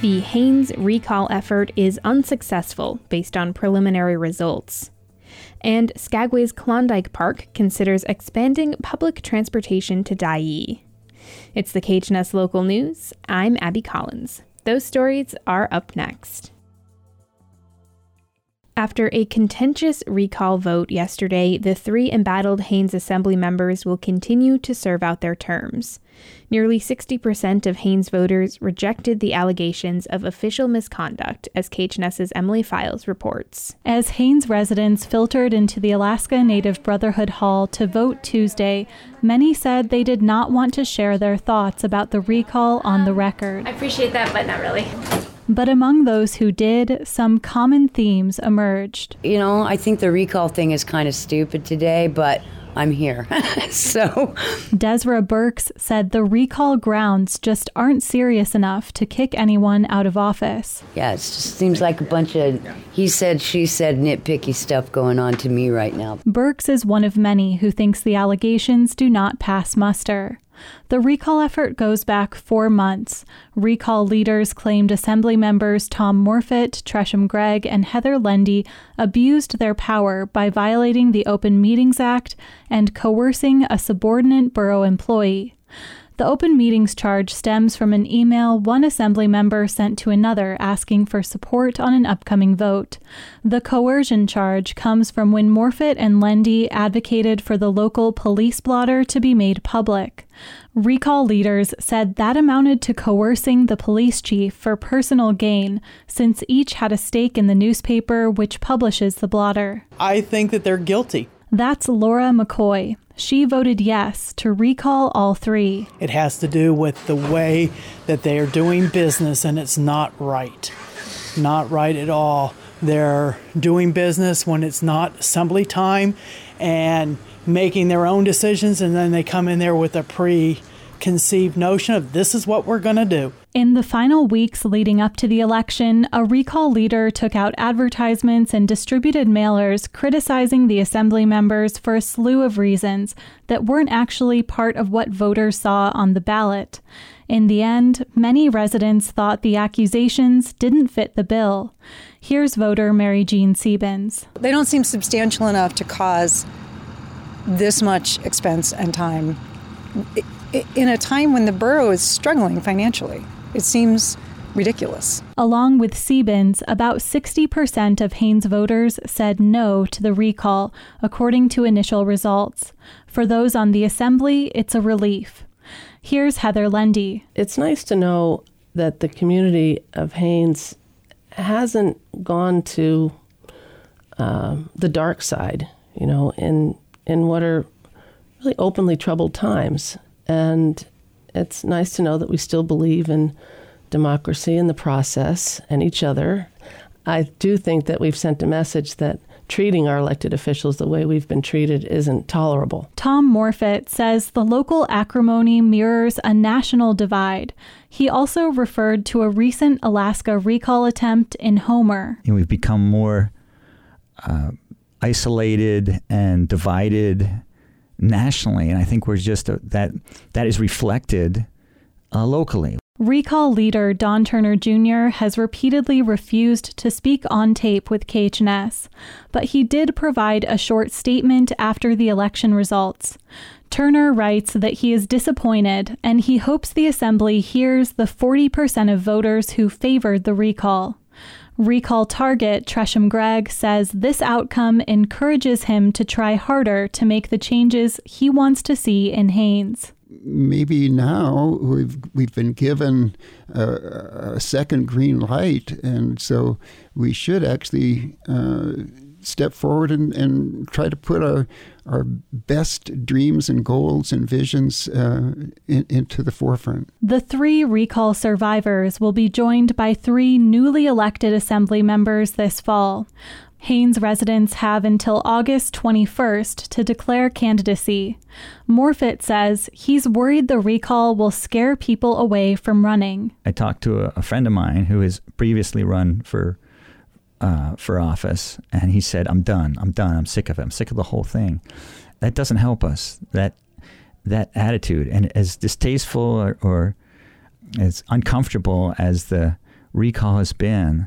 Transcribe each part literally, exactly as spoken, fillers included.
The Hanes recall effort is unsuccessful based on preliminary results. And Skagway's Klondike Park considers expanding public transportation to Dyea. It's the K H N S Local News. I'm Abby Collins. Those stories are up next. After a contentious recall vote yesterday, the three embattled Hanes Assembly members will continue to serve out their terms. Nearly sixty percent of Hanes voters rejected the allegations of official misconduct, as KHNS's Emily Files reports. As Hanes residents filtered into the Alaska Native Brotherhood Hall to vote Tuesday, many said they did not want to share their thoughts about the recall on the record. I appreciate that, but not really. But among those who did, some common themes emerged. You know, I think the recall thing is kind of stupid today, but I'm here. So Desra Burks said the recall grounds just aren't serious enough to kick anyone out of office. Yeah, it just seems like a bunch of he said, she said nitpicky stuff going on to me right now. Burks is one of many who thinks the allegations do not pass muster. The recall effort goes back four months. Recall leaders claimed Assembly members Tom Morfitt, Tresham Gregg, and Heather Lendy abused their power by violating the Open Meetings Act and coercing a subordinate borough employee. The open meetings charge stems from an email one Assembly member sent to another asking for support on an upcoming vote. The coercion charge comes from when Morfitt and Lendy advocated for the local police blotter to be made public. Recall leaders said that amounted to coercing the police chief for personal gain, since each had a stake in the newspaper which publishes the blotter. I think that they're guilty. That's Laura McCoy. She voted yes to recall all three. It has to do with the way that they are doing business, and it's not right. Not right at all. They're doing business when it's not assembly time and making their own decisions, and then they come in there with a preconceived notion of this is what we're going to do. In the final weeks leading up to the election, a recall leader took out advertisements and distributed mailers criticizing the Assembly members for a slew of reasons that weren't actually part of what voters saw on the ballot. In the end, many residents thought the accusations didn't fit the bill. Here's voter Mary Jean Siebens. They don't seem substantial enough to cause this much expense and time in a time when the borough is struggling financially. It seems ridiculous. Along with Siebens, about sixty percent of Hanes voters said no to the recall, according to initial results. For those on the Assembly, it's a relief. Here's Heather Lendy. It's nice to know that the community of Hanes hasn't gone to uh, the dark side, you know, in in what are really openly troubled times. And it's nice to know that we still believe in democracy and the process and each other. I do think that we've sent a message that treating our elected officials the way we've been treated isn't tolerable. Tom Morfitt says the local acrimony mirrors a national divide. He also referred to a recent Alaska recall attempt in Homer. And we've become more uh, isolated and divided nationally, and I think we're just a, that that is reflected uh, locally. Recall leader Don Turner Junior has repeatedly refused to speak on tape with K H N S, but he did provide a short statement after the election results. Turner writes that he is disappointed, and he hopes the Assembly hears the forty percent of voters who favored the recall. Recall target Tresham Gregg says this outcome encourages him to try harder to make the changes he wants to see in Hanes. Maybe now we've we've been given a, a second green light, and so we should actually uh, step forward and, and try to put our our best dreams and goals and visions uh, in, into the forefront. The three recall survivors will be joined by three newly elected Assembly members this fall. Hanes residents have until August twenty-first to declare candidacy. Morfitt says he's worried the recall will scare people away from running. I talked to a, a friend of mine who has previously run for Uh, for office, and he said, I'm done, I'm done, I'm sick of it, I'm sick of the whole thing. That doesn't help us, that that attitude. And as distasteful or, or as uncomfortable as the recall has been,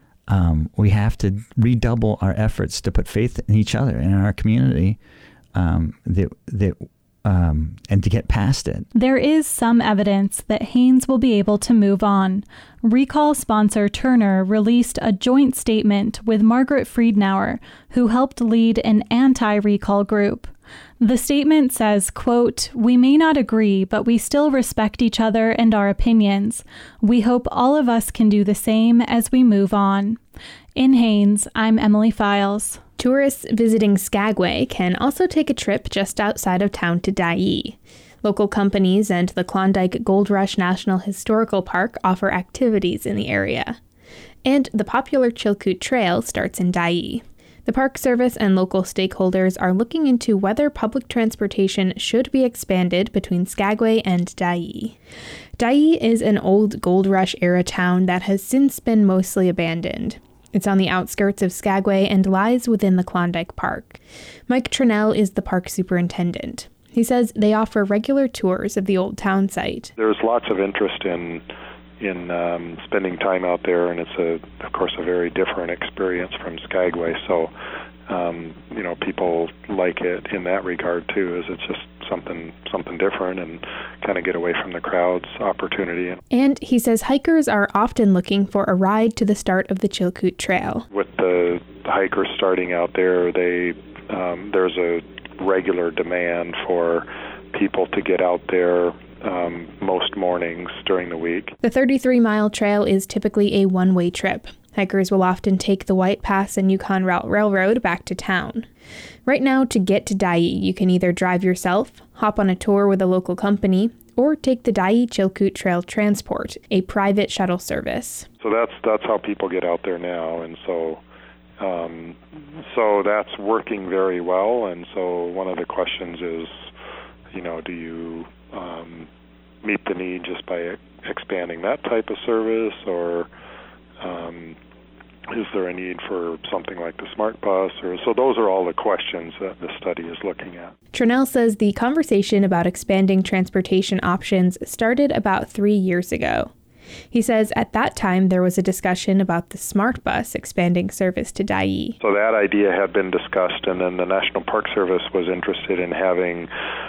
um, we have to redouble our efforts to put faith in each other and in our community, um, that that um, and to get past it. There is some evidence that Haines will be able to move on. Recall sponsor Turner released a joint statement with Margaret Friedenauer, who helped lead an anti-recall group. The statement says, quote, "We may not agree, but we still respect each other and our opinions. We hope all of us can do the same as we move on." In Haines, I'm Emily Files. Tourists visiting Skagway can also take a trip just outside of town to Dyea. Local companies and the Klondike Gold Rush National Historical Park offer activities in the area. And the popular Chilkoot Trail starts in Dyea. The Park Service and local stakeholders are looking into whether public transportation should be expanded between Skagway and Dyea. Dyea is an old Gold Rush era town that has since been mostly abandoned. It's on the outskirts of Skagway and lies within the Klondike Park. Mike Trinnell is the park superintendent. He says they offer regular tours of the old town site. There's lots of interest in in um, spending time out there, and it's, a, of course, a very different experience from Skagway. So, um, you know, people like it in that regard, too, as it's just something something different and kind of get away from the crowds opportunity. And he says hikers are often looking for a ride to the start of the Chilkoot Trail. With the hikers starting out there, they um, there's a regular demand for people to get out there um, most mornings during the week. The thirty-three mile trail is typically a one-way trip. Hikers will often take the White Pass and Yukon Route Railroad back to town. Right now, to get to Dyea, you can either drive yourself, hop on a tour with a local company, or take the Dyea Chilkoot Trail Transport, a private shuttle service. So that's that's how people get out there now, and so um, so that's working very well. And so one of the questions is, you know, do you um, meet the need just by expanding that type of service, or Um, is there a need for something like the Smart Bus? Or, so those are all the questions that the study is looking at. Trinnell says the conversation about expanding transportation options started about three years ago. He says at that time there was a discussion about the Smart Bus expanding service to Dyea. So that idea had been discussed, and then the National Park Service was interested in having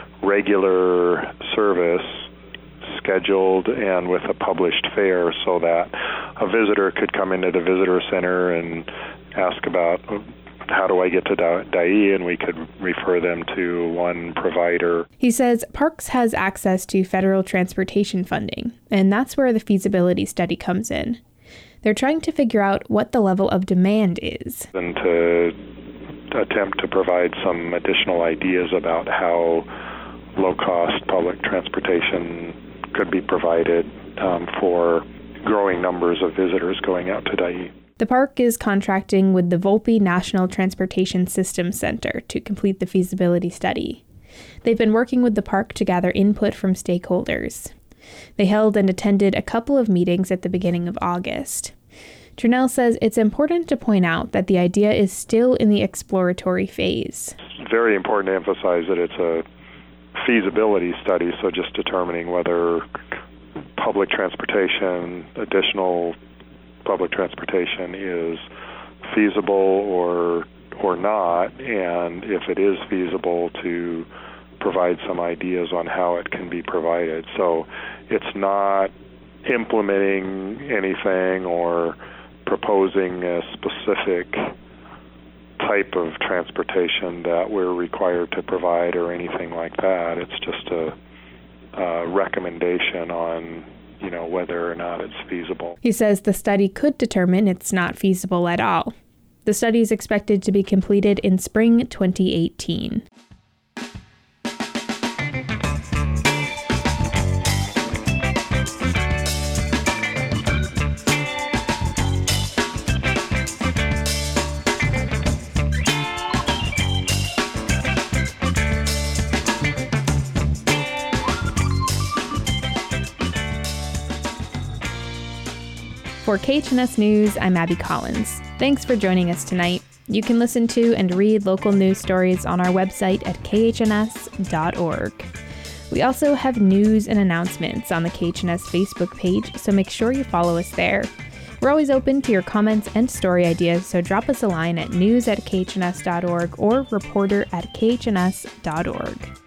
regular service scheduled and with a published fare, so that a visitor could come into the visitor center and ask about, how do I get to Dyea, and we could refer them to one provider. He says Parks has access to federal transportation funding, and that's where the feasibility study comes in. They're trying to figure out what the level of demand is. And to attempt to provide some additional ideas about how low-cost public transportation could be provided um, for growing numbers of visitors going out to Dyea. The park is contracting with the Volpe National Transportation Systems Center to complete the feasibility study. They've been working with the park to gather input from stakeholders. They held and attended a couple of meetings at the beginning of August. Trinnell says it's important to point out that the idea is still in the exploratory phase. It's very important to emphasize that it's a feasibility study, so just determining whether public transportation, additional public transportation is feasible or or not, and if it is feasible, to provide some ideas on how it can be provided. So it's not implementing anything or proposing a specific type of transportation that we're required to provide or anything like that. It's just a, a recommendation on, you know, whether or not it's feasible. He says the study could determine it's not feasible at all. The study is expected to be completed in spring twenty eighteen. For K H N S News, I'm Abby Collins. Thanks for joining us tonight. You can listen to and read local news stories on our website at k h n s dot org. We also have news and announcements on the K H N S Facebook page, so make sure you follow us there. We're always open to your comments and story ideas, so drop us a line at news at k h n s dot org or reporter at k h n s dot org.